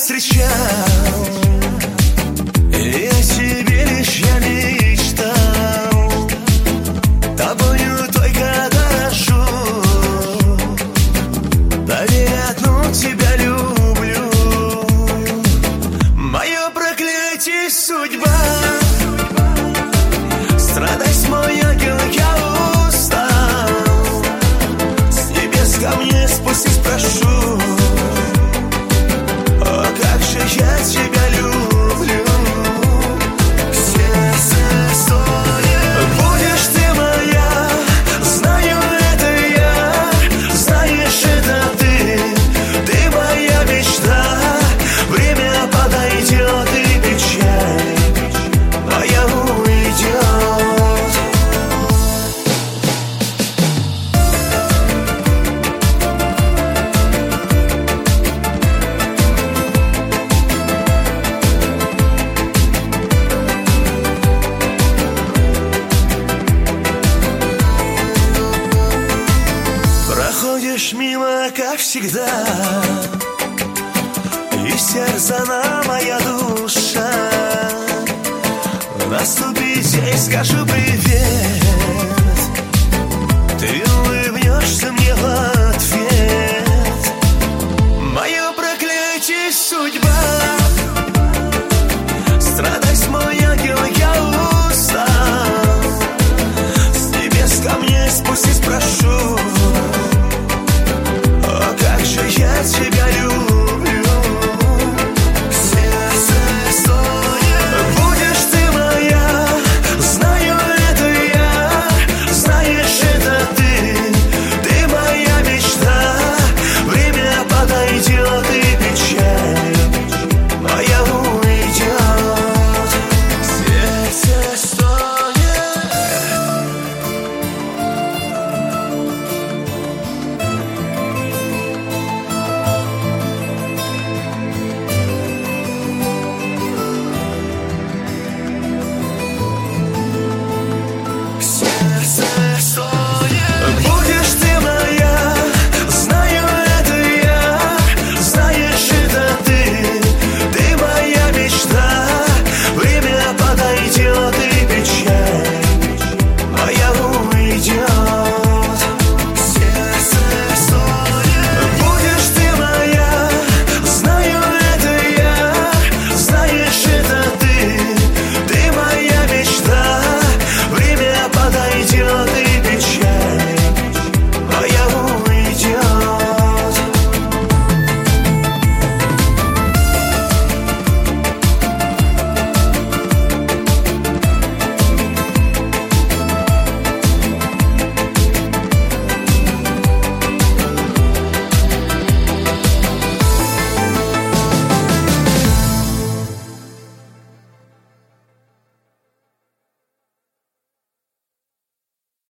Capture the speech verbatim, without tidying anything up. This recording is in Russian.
встречал, и о тебе лишь я мечтал. Тобою только дорожу, поверь, одну тебя люблю. Мое проклятие судьба, страдай, мой ангел, я устал. С небес ко мне спустись, прошу. О, как же я тебя люблю. Сердце стонет. Будешь ты моя, знаю, это я. Знаешь, это ты, ты моя мечта. Время подойдет, и печаль моя уйдет. Проходишь мимо, как всегда, и сердцена моя душа. Наступи здесь, скажу привет. Ты улыбнешься мне в ответ. Мое проклятие судьба, страдай, мой ангел, я устал. С небес ко мне спустись, прошу.